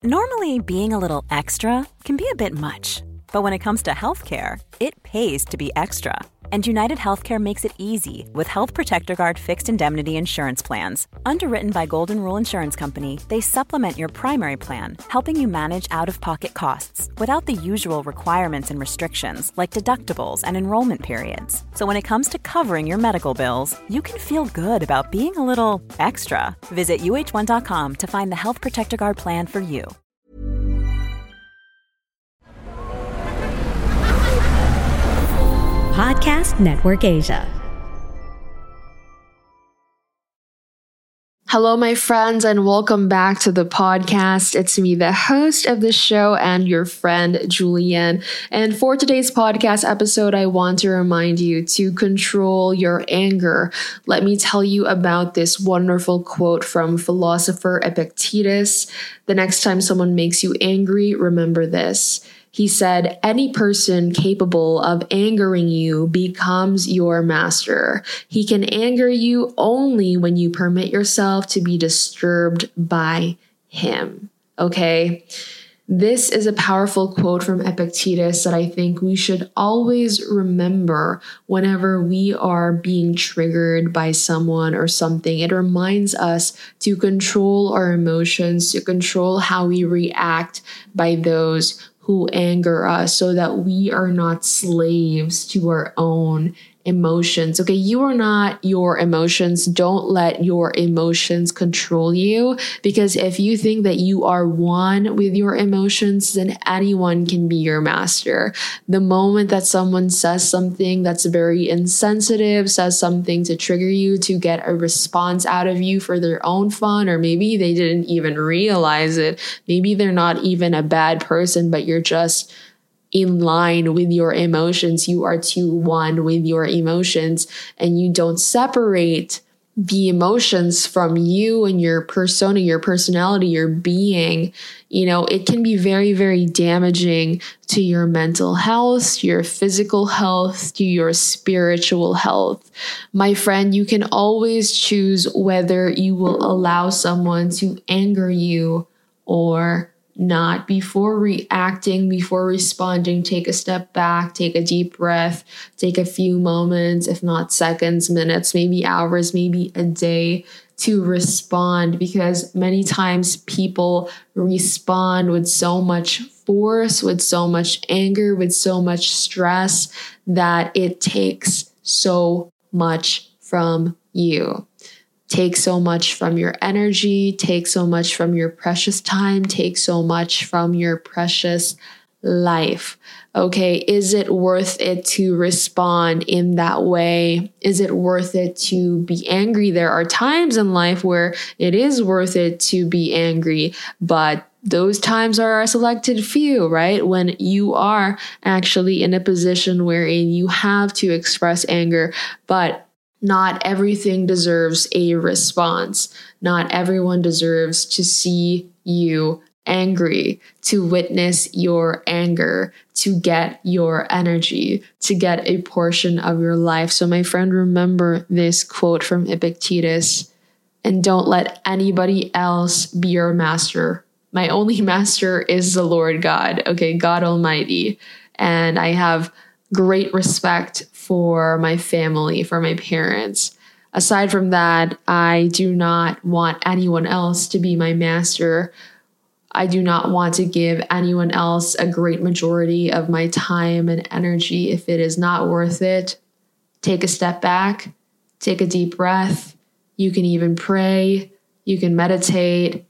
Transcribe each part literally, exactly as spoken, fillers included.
Normally, being a little extra can be a bit much, but when it comes to healthcare, it pays to be extra. And United Healthcare makes it easy with Health Protector Guard fixed indemnity insurance plans. Underwritten by Golden Rule Insurance Company, they supplement your primary plan, helping you manage out-of-pocket costs without the usual requirements and restrictions like deductibles and enrollment periods. So when it comes to covering your medical bills, you can feel good about being a little extra. Visit U H one dot com to find the Health Protector Guard plan for you. Podcast Network Asia. Hello, my friends, and welcome back to the podcast. It's me, the host of the show, and your friend, Julian. And for today's podcast episode, I want to remind you to control your anger. Let me tell you about this wonderful quote from philosopher Epictetus. The next time someone makes you angry, remember this. He said, any person capable of angering you becomes your master. He can anger you only when you permit yourself to be disturbed by him. Okay? This is a powerful quote from Epictetus that I think we should always remember whenever we are being triggered by someone or something. It reminds us to control our emotions, to control how we react by those who anger us so that we are not slaves to our own emotions. Okay, you are not your emotions. Don't let your emotions control you, because if you think that you are one with your emotions, then anyone can be your master. The moment that someone says something that's very insensitive, says something to trigger you, to get a response out of you for their own fun, or maybe they didn't even realize it. Maybe they're not even a bad person, but you're just in line with your emotions. You are too one with your emotions, and you don't separate the emotions from you and your persona, your personality, your being. You know, it can be very, very damaging to your mental health, to your physical health, to your spiritual health. My friend, you can always choose whether you will allow someone to anger you or not. Before reacting, before responding, take a step back, take a deep breath, take a few moments, if not seconds, minutes, maybe hours, maybe a day to respond, because many times people respond with so much force, with so much anger, with so much stress that it takes so much from you. Take so much from your energy, take so much from your precious time, take so much from your precious life. Okay, is it worth it to respond in that way? Is it worth it to be angry? There are times in life where it is worth it to be angry, but those times are a selected few, right? When you are actually in a position wherein you have to express anger, but not everything deserves a response. Not everyone deserves to see you angry, to witness your anger, to get your energy, to get a portion of your life. So my friend, remember this quote from Epictetus, and don't let anybody else be your master. My only master is the Lord God, okay, God Almighty. And I have great respect for my family, for my parents. Aside from that, I do not want anyone else to be my master. I do not want to give anyone else a great majority of my time and energy. If it is not worth it, take a step back, take a deep breath. You can even pray, you can meditate,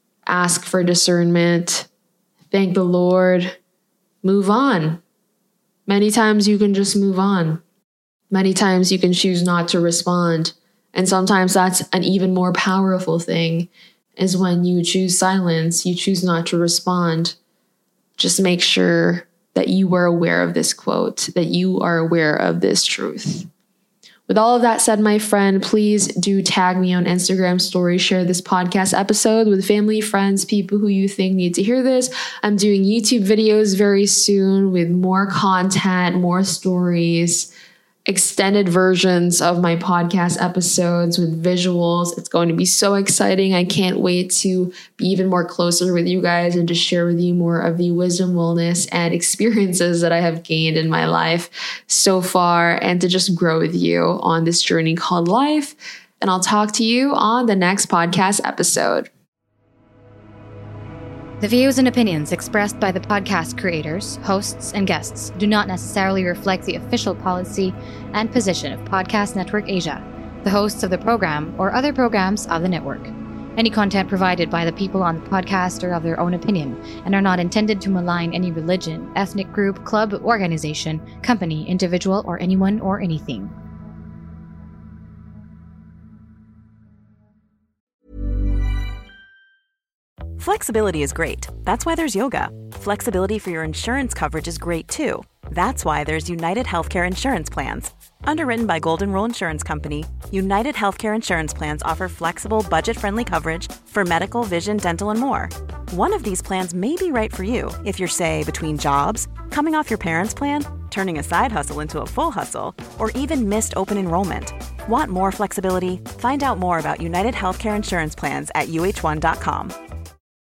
ask for discernment, thank the Lord, move on. Many times you can just move on. Many times you can choose not to respond. And sometimes that's an even more powerful thing, is when you choose silence, you choose not to respond. Just make sure that you are aware of this quote, that you are aware of this truth. With all of that said, my friend, please do tag me on Instagram story, share this podcast episode with family, friends, people who you think need to hear this. I'm doing YouTube videos very soon with more content, more stories. extended versions of my podcast episodes with visuals. It's going to be so exciting. I can't wait to be even more closer with you guys and to share with you more of the wisdom, wellness, and experiences that I have gained in my life so far, and to just grow with you on this journey called life. And I'll talk to you on the next podcast episode. The views and opinions expressed by the podcast creators, hosts, and guests do not necessarily reflect the official policy and position of Podcast Network Asia, the hosts of the program, or other programs of the network. Any content provided by the people on the podcast are of their own opinion and are not intended to malign any religion, ethnic group, club, organization, company, individual, or anyone or anything. Flexibility is great. That's why there's yoga. Flexibility for your insurance coverage is great too. That's why there's United Healthcare Insurance Plans. Underwritten by Golden Rule Insurance Company, United Healthcare Insurance Plans offer flexible, budget-friendly coverage for medical, vision, dental, and more. One of these plans may be right for you if you're, say, between jobs, coming off your parents' plan, turning a side hustle into a full hustle, or even missed open enrollment. Want more flexibility? Find out more about United Healthcare Insurance Plans at U H one dot com.